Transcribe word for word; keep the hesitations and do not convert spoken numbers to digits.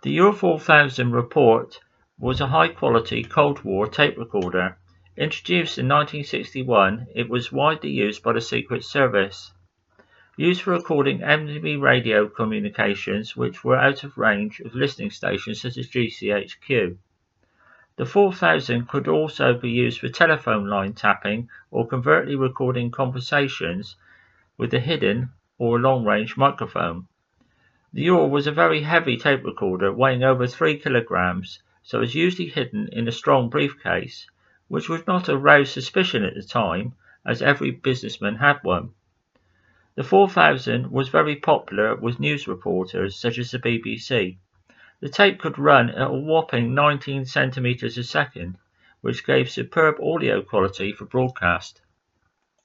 The U R four thousand Report was a high-quality Cold War tape recorder. Introduced in nineteen sixty-one, it was widely used by the Secret Service. Used for recording enemy radio communications which were out of range of listening stations such as G C H Q. The four thousand could also be used for telephone line tapping or covertly recording conversations with a hidden or long-range microphone. The U R was a very heavy tape recorder weighing over three kilograms, so it was usually hidden in a strong briefcase, which would not arouse suspicion at the time, as every businessman had one. The four thousand was very popular with news reporters such as the B B C. The tape could run at a whopping nineteen centimeters a second, which gave superb audio quality for broadcast.